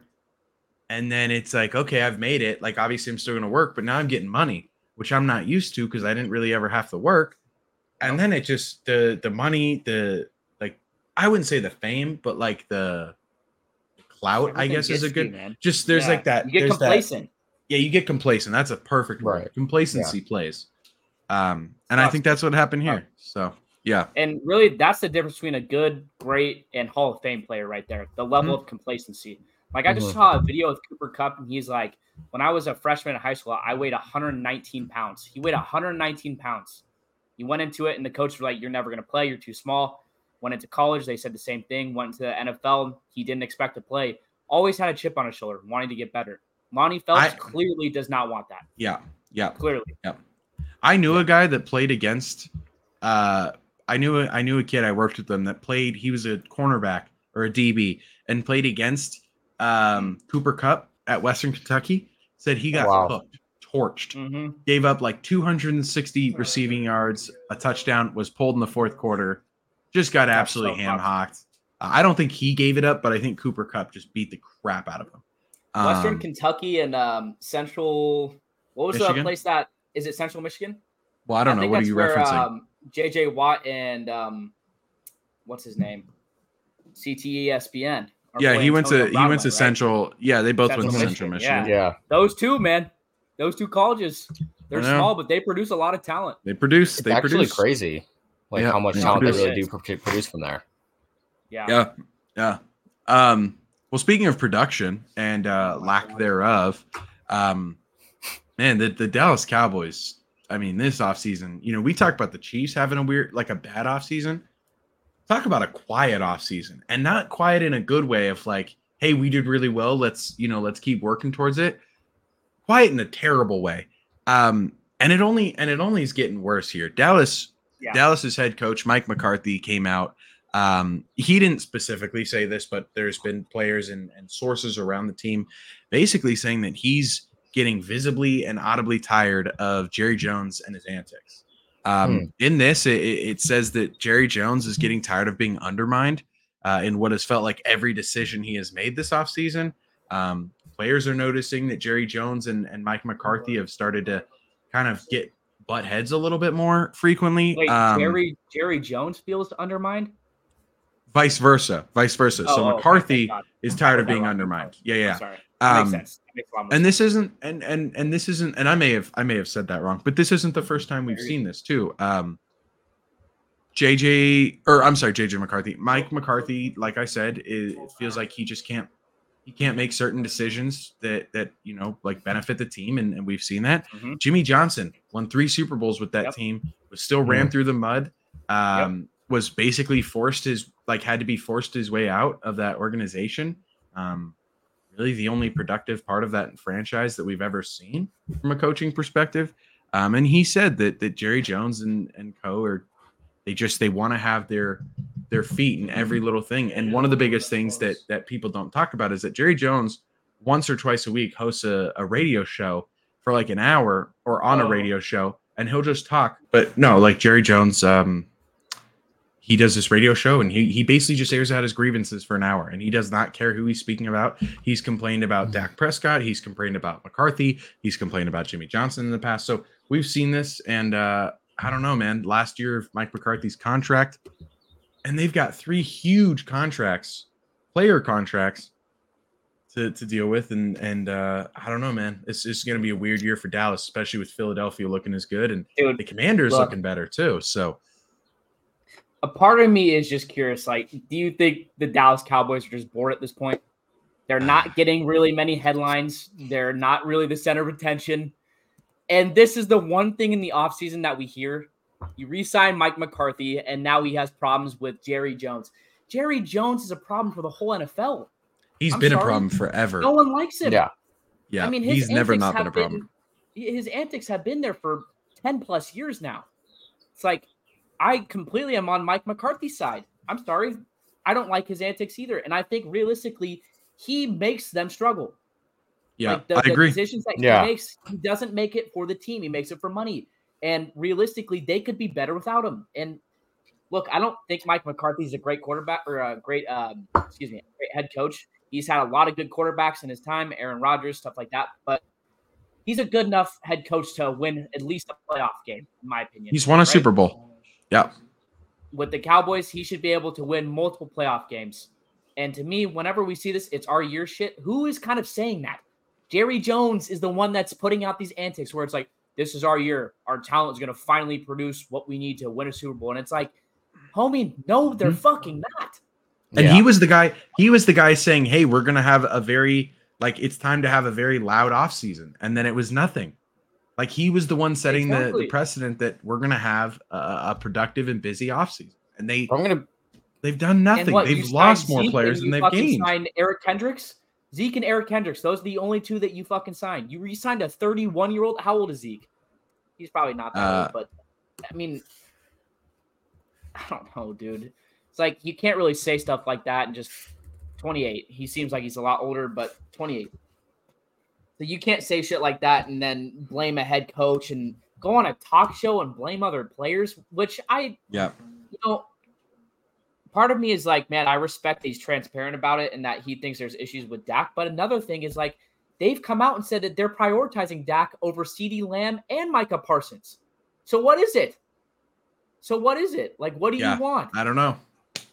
and then it's like, okay, I've made it. Like, obviously, I'm still going to work, but now I'm getting money, which I'm not used to because I didn't really ever have to work. And then it just the the money, the like, I wouldn't say the fame, but like the clout, I Everything guess, is gets a to good. you, man. Just there's Yeah. like that. You get there's that- complacent. yeah, you get complacent. That's a perfect word. Right. Complacency plays. Um, and I Sucks. think that's what happened here. So yeah, And really, that's the difference between a good, great, and Hall of Fame player right there. The level Mm-hmm. of complacency. Like I just Mhm. saw a video with Cooper Kupp, and he's like, "When I was a freshman in high school, I weighed one hundred nineteen pounds. He weighed one hundred nineteen pounds. He went into it, and the coach was like, "You're never going to play. You're too small." Went into college, they said the same thing. Went into the N F L, he didn't expect to play. Always had a chip on his shoulder, wanting to get better. Lonnie Phelps I- clearly does not want that. yeah, yeah. Clearly, I knew a guy that played against. Uh, I knew a, I knew a kid. I worked with them that played. He was a cornerback or a D B and played against um, Cooper Kupp at Western Kentucky. Said he got Wow. cooked, torched. mm-hmm. Gave up like two hundred sixty receiving yards, a touchdown, was pulled in the fourth quarter. Just got That's absolutely so ham tough. hocked. Uh, I don't think he gave it up, but I think Cooper Kupp just beat the crap out of him. Western Um, Kentucky and um, Central. What was Michigan? the place that is it? Central Michigan. well, I don't know. think What are that's you where, referencing? Um, J J Watt and um, what's his name? C T E S P N. are yeah, he playing went to Antonio he Brown went to right? Central. Yeah, they both Central went to Michigan, Central yeah. Michigan. Yeah. Those two, man. Those two colleges. They're I know. small, but they produce a lot of talent. They produce. It's They actually produce. crazy, like Yeah, how much they talent they produce. really do pro- produce from there. Yeah. Yeah, yeah. Um, well, speaking of production and uh, lack thereof, um, man, the, the Dallas Cowboys. I mean, this offseason, you know, we talk about the Chiefs having a weird, like a bad offseason. Talk about a quiet offseason, and not quiet in a good way of like, hey, we did really well. Let's, you know, let's keep working towards it. Quiet in a terrible way. Um, and it only and it only is getting worse here. Dallas, Yeah. Dallas's head coach Mike McCarthy came out. Um, he didn't specifically say this, but there's been players and, and sources around the team basically saying that he's getting visibly and audibly tired of Jerry Jones and his antics. Um, Hmm. In this, it, it says that Jerry Jones is getting tired of being undermined uh, in what has felt like every decision he has made this offseason. Um, players are noticing that Jerry Jones and, and Mike McCarthy have started to kind of get butt heads a little bit more frequently. Wait, Um, Jerry Jerry Jones feels undermined. vice versa, vice versa. Oh, so oh, okay, McCarthy thank God. is I tired heard of that being wrong. undermined. Yeah, I'm yeah. sorry. That Um, makes sense. That makes a lot more and sense. this isn't and and and this isn't and I may have I may have said that wrong, but this isn't the first time we've seen this too. Um J J or I'm sorry, J J McCarthy. Mike McCarthy, like I said, it, it feels like he just can't he can't make certain decisions that that you know like benefit the team, and, and we've seen that. Mhm. Jimmy Johnson won three Super Bowls with that Yep. team, was still ran through the mud, um, was basically forced his like had to be forced his way out of that organization. Um, really the only productive part of that franchise that we've ever seen from a coaching perspective. Um, and he said that that Jerry Jones and, and co are they just they want to have their their feet in every little thing. And one of the biggest things that that people don't talk about is that Jerry Jones once or twice a week hosts a, a radio show for like an hour or on a radio show, and he'll just talk. But no, like Jerry Jones, um, he does this radio show and he he basically just airs out his grievances for an hour, and he does not care who he's speaking about. He's complained about Dak Prescott. He's complained about McCarthy. He's complained about Jimmy Johnson in the past. So we've seen this, and uh, I don't know, man. Last year, Mike McCarthy's contract, and they've got three huge contracts, player contracts to, to deal with. And and uh, I don't know, man. It's just going to be a weird year for Dallas, especially with Philadelphia looking as good and Dude, the Commanders look. looking better too. So A part of me is just curious. Like, do you think the Dallas Cowboys are just bored at this point? They're not getting really many headlines. They're not really the center of attention. And this is the one thing in the offseason that we hear. You re-sign Mike McCarthy, and now he has problems with Jerry Jones. Jerry Jones is a problem for the whole N F L. he's I'm been sorry. a problem forever. No one likes him. Yeah. Yeah, I mean, his he's never antics not been have a problem. Been, his antics have been there for ten plus years now. It's like, I completely am on Mike McCarthy's side. I'm sorry. I don't like his antics either. And I think realistically, he makes them struggle. Yeah, Like the, I the agree. decisions that Yeah. he makes, he doesn't make it for the team. He makes it for money. And realistically, they could be better without him. And look, I don't think Mike McCarthy's a great quarterback or a great, um, excuse me, great head coach. He's had a lot of good quarterbacks in his time, Aaron Rodgers, stuff like that. But he's a good enough head coach to win at least a playoff game, in my opinion. He's won a right? Super Bowl. Yeah, With the Cowboys, he should be able to win multiple playoff games. And to me, whenever we see this, it's our year shit. Who is kind of saying that? Jerry Jones is the one that's putting out these antics where it's like, this is our year. Our talent is going to finally produce what we need to win a Super Bowl. And it's like, homie, no, they're Mhm. fucking not. and Yeah. he was the guy. He was the guy saying, "Hey, we're gonna have a very like it's time to have a very loud off season," and then it was nothing. Like he was the one setting the, Exactly. the precedent that we're gonna have a, a productive and busy off season, and they I'm gonna they've done And nothing. what, you They've signed lost more Zeke players and than you they've fucking gained. signed Eric Kendricks. Zeke and Eric Kendricks. Those are the only two that you fucking signed. You re-signed a thirty-one-year-old. How old is Zeke? He's probably not that Uh, old, but I mean, I don't know, dude. It's like you can't really say stuff like that and just twenty-eight. He seems like he's a lot older, but twenty-eight. So you can't say shit like that and then blame a head coach and go on a talk show and blame other players, which I Yeah, you know, part of me is like, man, I respect that he's transparent about it and that he thinks there's issues with Dak. But another thing is like, they've come out and said that they're prioritizing Dak over CeeDee Lamb and Micah Parsons. So what is it? So what is it? Like, what do Yeah. you want? I don't know.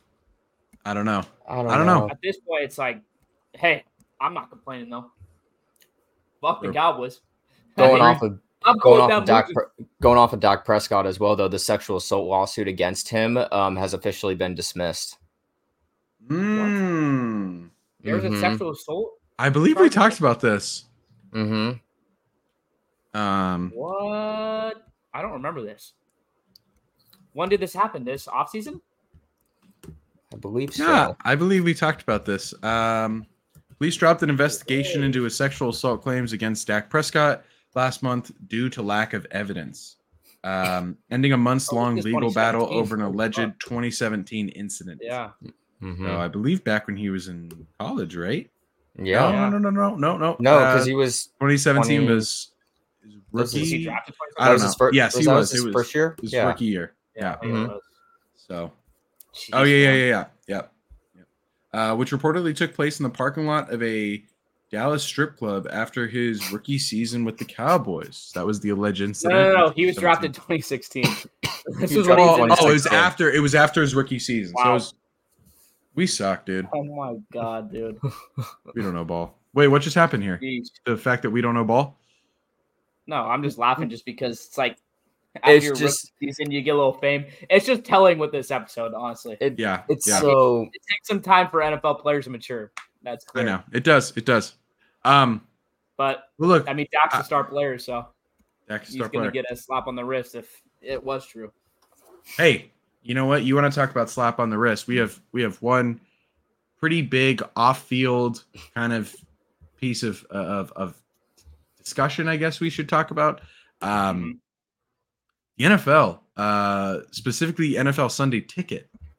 I don't know. I don't, I don't know. At this point, it's like, hey, I'm not complaining though. Fuck the True. Cowboys. Going I off of I'm cool going with off of them Dak, losing. Pre- going off of Dak Prescott as well, though the sexual assault lawsuit against him um, has officially been dismissed. Mm, There was a Mhm. sexual assault. I believe we talked about this. Mm-hmm. Um, What? I don't remember this. When did this happen? This offseason? I believe so. yeah, I believe we talked about this. Um, police dropped an investigation into his sexual assault claims against Dak Prescott last month due to lack of evidence, um, ending a months-long this legal battle twenty seventeen? over an alleged twenty seventeen incident. Yeah. Mhm. So I believe back when he was in college, right? Yeah. No, no, no, no, no, no. No, Uh, because he was. twenty seventeen twenty was his Was Was he rookie. drafted I that don't was know. his fir- Yes, was he that was. his It was first year. his Yeah. rookie year. Yeah. I think it Mhm. was. So. Jeez, Oh yeah, yeah, man. yeah, yeah, yeah. yeah. Uh, which reportedly took place in the parking lot of a Dallas strip club after his rookie season with the Cowboys. That was the alleged No, incident. no, no, no. in He was drafted twenty twenty sixteen. this He was was when he seventeen. was Oh, in oh, it was sixteen. after. It was after his rookie season. So it Wow. was, we suck, dude. Oh my god, dude. We don't know ball. Wait, what just happened here? Jeez. The fact that we don't know ball. No, I'm just laughing just because it's like after It's your just- rookie season, you get a little fame. It's just telling with this episode, honestly. It It, Yeah, it's yeah. so. takes some time for N F L players to mature. That's I clear. know it does. It does. Um, But well, look, I mean, Dak's I- a star player, so Dak's a he's star gonna player. get a slap on the wrist if it was true. Hey, you know what? You want to talk about slap on the wrist? We have we have one pretty big off-field kind of piece of of, of discussion. I guess we should talk about um, the N F L, uh, specifically N F L Sunday Ticket,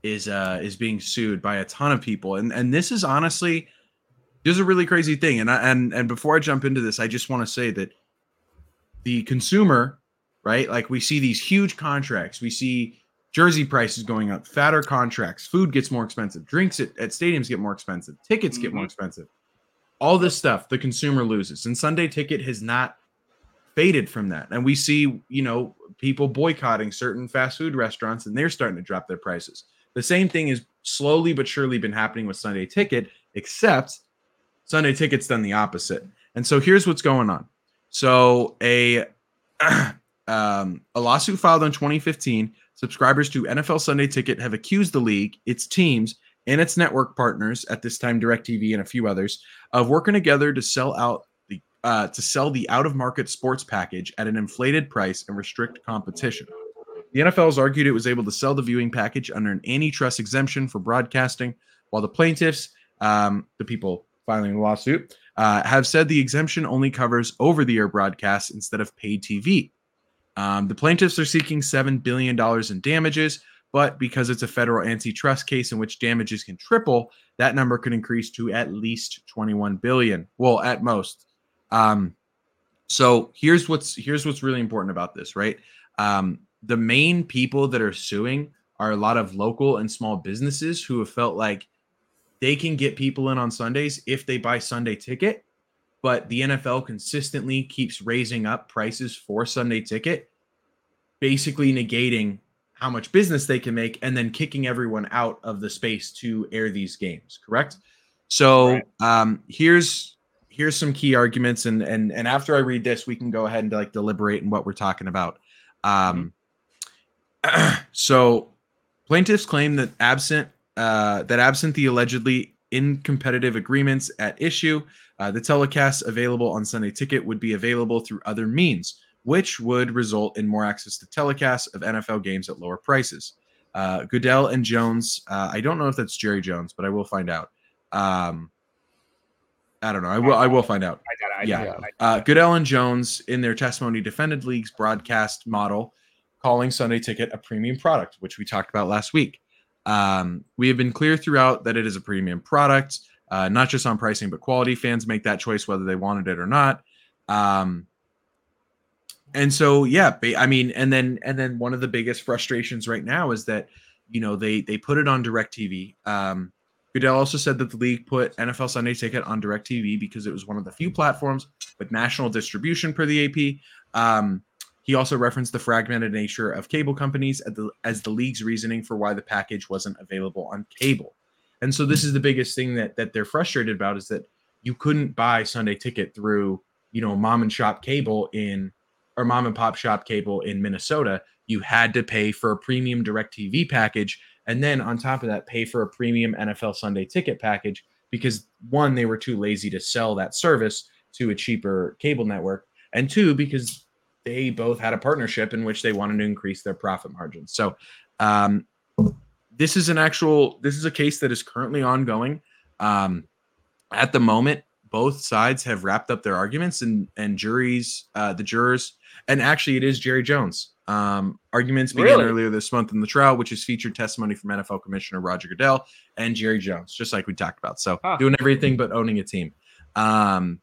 is uh is being sued by a ton of people, and and this is honestly this is a really crazy thing. And I, and and before I jump into this, I just want to say that the consumer, right? Like we see these huge contracts, we see jersey prices going up, fatter contracts, food gets more expensive, drinks at, at stadiums get more expensive, tickets mm-hmm. get more expensive. All this stuff, the consumer loses, and Sunday Ticket has not faded from that. And we see, you know, people boycotting certain fast food restaurants, and they're starting to drop their prices. The same thing has slowly but surely been happening with Sunday Ticket, except Sunday Ticket's done the opposite. And so here's what's going on. So a um, a lawsuit filed in twenty fifteen, subscribers to N F L Sunday Ticket have accused the league, its teams, and its network partners, at this time DirecTV and a few others, of working together to sell out the uh, to sell the out-of-market sports package at an inflated price and restrict competition. The N F L has argued it was able to sell the viewing package under an antitrust exemption for broadcasting, while the plaintiffs, um, the people filing the lawsuit, uh, have said the exemption only covers over-the-air broadcasts instead of paid T V. Um, the plaintiffs are seeking seven billion dollars in damages, but because it's a federal antitrust case in which damages can triple, that number could increase to at least twenty-one billion dollars. Well, at most. Um, so here's what's here's what's really important about this, right? Um, the main people that are suing are a lot of local and small businesses who have felt like they can get people in on Sundays if they buy Sunday Ticket, but the N F L consistently keeps raising up prices for Sunday Ticket, basically negating how much business they can make and then kicking everyone out of the space to air these games, correct? So right. um, here's here's some key arguments, and and and after I read this, we can go ahead and like deliberate in what we're talking about. Um, mm-hmm. So plaintiffs claim that absent uh, that absent the allegedly incompetitive agreements at issue, uh, the telecasts available on Sunday Ticket would be available through other means, which would result in more access to telecasts of N F L games at lower prices. Uh, Goodell and Jones, uh, I don't know if that's Jerry Jones, but I will find out. Um, I don't know. I will. I will find out. I got it. Yeah. Uh, Goodell and Jones, in their testimony, defended league's broadcast model, calling Sunday Ticket a premium product, which we talked about last week. Um, we have been clear throughout that it is a premium product, uh, not just on pricing but quality. Fans make that choice whether they wanted it or not. Um, And so, yeah, I mean, and then and then one of the biggest frustrations right now is that, you know, they they put it on DirecTV. Um, Goodell also said that the league put N F L Sunday Ticket on DirecTV because it was one of the few platforms with national distribution per the A P. Um, he also referenced the fragmented nature of cable companies as the, as the league's reasoning for why the package wasn't available on cable. And so this is the biggest thing that that they're frustrated about, is that you couldn't buy Sunday Ticket through, you know, mom and shop cable in or mom and pop shop cable in Minnesota. You had to pay for a premium DirecTV package, and then on top of that, pay for a premium N F L Sunday Ticket package because, one, they were too lazy to sell that service to a cheaper cable network, and two, because they both had a partnership in which they wanted to increase their profit margins. So um, this is an actual, this is a case that is currently ongoing. Um, at the moment, both sides have wrapped up their arguments, and and juries, uh, the jurors, and actually it is Jerry Jones. Um, arguments began Really? earlier this month in the trial, which has featured testimony from N F L Commissioner Roger Goodell and Jerry Jones, just like we talked about. So Huh. doing everything but owning a team. Um,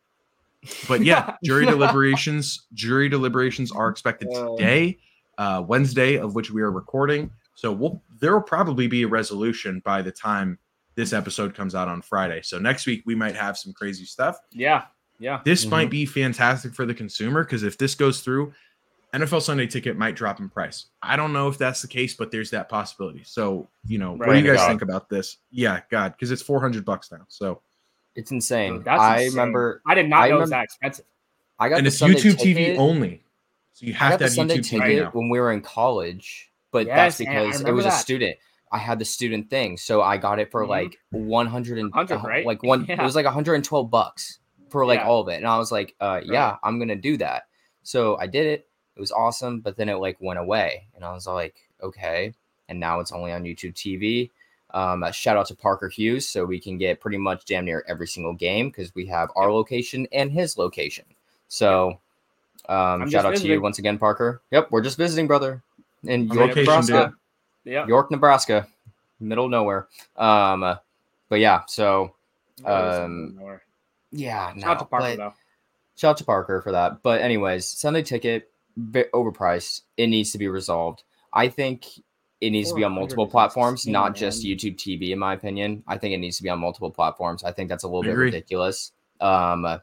but yeah, jury deliberations, jury deliberations are expected today, uh, Wednesday, of which we are recording. So we'll, there will probably be a resolution by the time this episode comes out on Friday. So next week we might have some crazy stuff. Yeah. Yeah. This Mhm. might be fantastic for the consumer, because if this goes through, N F L Sunday Ticket might drop in price. I don't know if that's the case, but there's that possibility. So, you know, what do you Right. guys God. think about this? Yeah, God, because it's four hundred bucks now. So, It's insane. That's I insane. remember I did not I know it was remember- that expensive. I got and the it's Sunday YouTube T V ticket- only. So you I have got to the have Sunday YouTube T V ticket now. when we were in college, but Yes, that's and I because it remember was a that. student. I had the student thing, so I got it for Mhm. like one hundred and one hundred, uh, right? like one. Yeah. It was like one hundred twelve bucks for like Yeah. all of it, and I was like, uh, yeah, Right. I'm gonna do that. So I did it. It was awesome, but then it like went away, and I was like, okay. And now it's only on YouTube T V. Um, uh, shout out to Parker Hughes, so we can get pretty much damn near every single game because we have our location and his location. So, um, I'm shout just out to you visiting. once again, Parker. Yep, we're just visiting, brother, in On York, vacation, Nebraska. dude. Yeah. York, Nebraska. middle of nowhere. Um, but yeah, so That is um, nowhere. yeah, Shout out to no, Parker but- though. shout out to Parker for that. But anyways, Sunday ticket, bit overpriced. It needs to be resolved. I think it needs to be on four hundred multiple is platforms, insane, not just man. YouTube T V, in my opinion. I think it needs to be on multiple platforms. I think that's a little I bit agree. ridiculous. Um,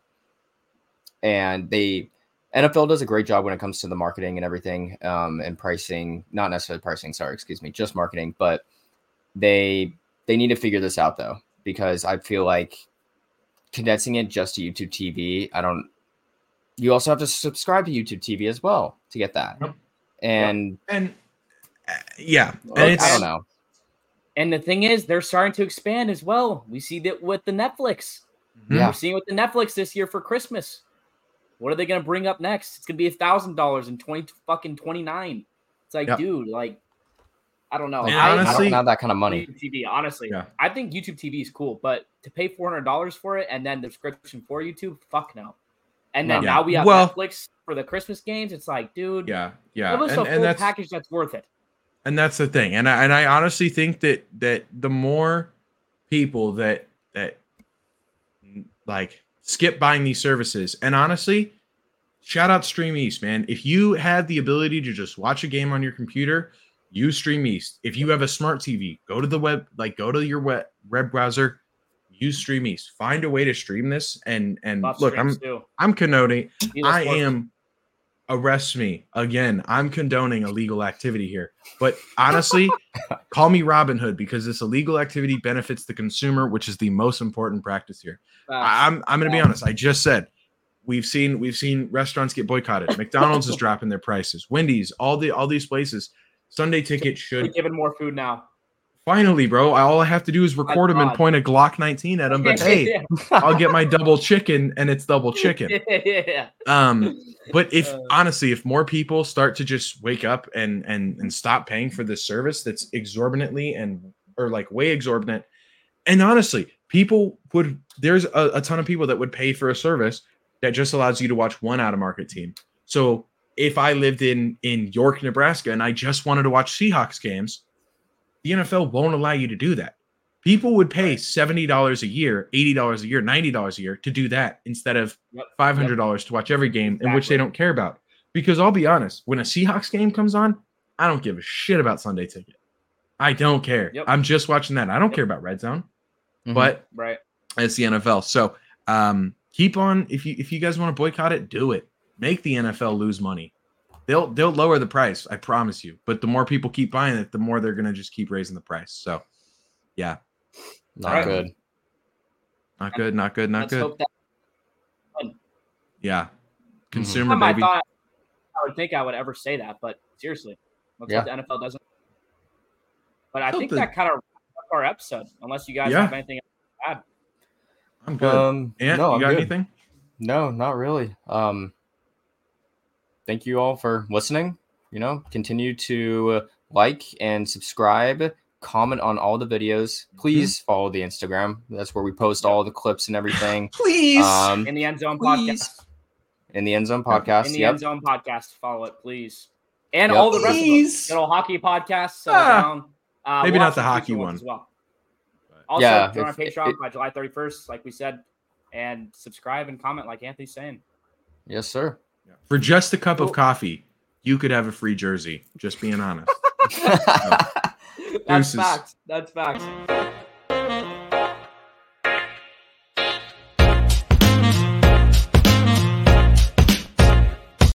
and they N F L does a great job when it comes to the marketing and everything, um, and pricing. Not necessarily pricing. Sorry, excuse me, just marketing. But they they need to figure this out though, because I feel like condensing it just to YouTube T V, I don't. You also have to subscribe to YouTube T V as well to get that. Yep. And And uh, yeah, look, and I it's don't know. And the thing is, they're starting to expand as well. We see that with the Netflix. Mhm. Yeah. We're seeing with the Netflix this year for Christmas. What are they going to bring up next? It's going to be a thousand dollars in twenty fucking twenty nine. It's like, Yep. dude, like, I don't know. And I, honestly- I don't have that kind of money. YouTube T V, honestly, Yeah. I think YouTube T V is cool, but to pay four hundred dollars for it and then the subscription for YouTube, fuck no. And then No. now we have Well- Netflix for the Christmas games. It's like, dude, yeah, yeah, give us and, a and full that's package that's worth it. and that's the thing. And I, and I honestly think that that the more people that that like skip buying these services, and honestly, shout out Stream East, man. If you had the ability to just watch a game on your computer, use Stream East. If you have a smart T V, go to the web, like go to your web web browser, use Stream East. Find a way to stream this. And and Love look, I'm streams too. I'm condoning. Need us I more- am. Arrest me again. I'm condoning illegal activity here. But honestly, call me Robin Hood because this illegal activity benefits the consumer, which is the most important practice here. I, I'm I'm going to be honest. I just said we've seen we've seen restaurants get boycotted. McDonald's is dropping their prices. Wendy's, all the all these places. Sunday ticket We're should giving more food now. finally, bro. All I have to do is record them and God. point a Glock nineteen at them. But hey, I'll get my double chicken, and it's double chicken. yeah. Um, but if Uh, honestly, if more people start to just wake up and and and stop paying for this service that's exorbitantly and or like way exorbitant, and honestly, people would there's a, a ton of people that would pay for a service that just allows you to watch one out of market team. So if I lived in in York, Nebraska, and I just wanted to watch Seahawks games, the N F L won't allow you to do that. People would pay seventy dollars a year, eighty dollars a year, ninety dollars a year to do that instead of Yep. five hundred dollars to watch every game in which they Exactly. don't care about. Because I'll be honest, when a Seahawks game comes on, I don't give a shit about Sunday ticket. I don't care. Yep. I'm just watching that. I don't Yep. care about Red Zone, Mhm. but Right. it's the N F L. So um, keep on. If you if you guys want to boycott it, do it. Make the N F L lose money. They'll they'll lower the price. I promise you. But the more people keep buying it, the more they're gonna just keep raising the price. So yeah, Not Right. good. not good. Not good. Not Let's good. hope that Yeah, consumer time I baby. thought I would think I would ever say that, but seriously, let's Yeah. hope the N F L doesn't. But I Hope think the- that kind of wraps up our episode, unless you guys Yeah. have anything. I'm good. Um, Ant, no, you I'm got good. anything? No, not really. Um, thank you all for listening. You know, continue to uh, like and subscribe, comment on all the videos. Please follow the Instagram. That's where we post all the clips and everything. Please. Um, In the End Zone Please. podcast. in the End Zone podcast. In the Yep. End Zone podcast, follow it, please. And Yep. all the rest of them. Please. Good old hockey podcasts. Settle Ah. down. Uh, Maybe we'll not have the some hockey future one. ones as well. Also, Yeah, join our if- Patreon it- by July thirty-first, like we said, and subscribe and comment, like Anthony's saying. Yes, sir. For just a cup Cool. of coffee, you could have a free jersey. Just being honest. That's Deuces. facts. That's facts.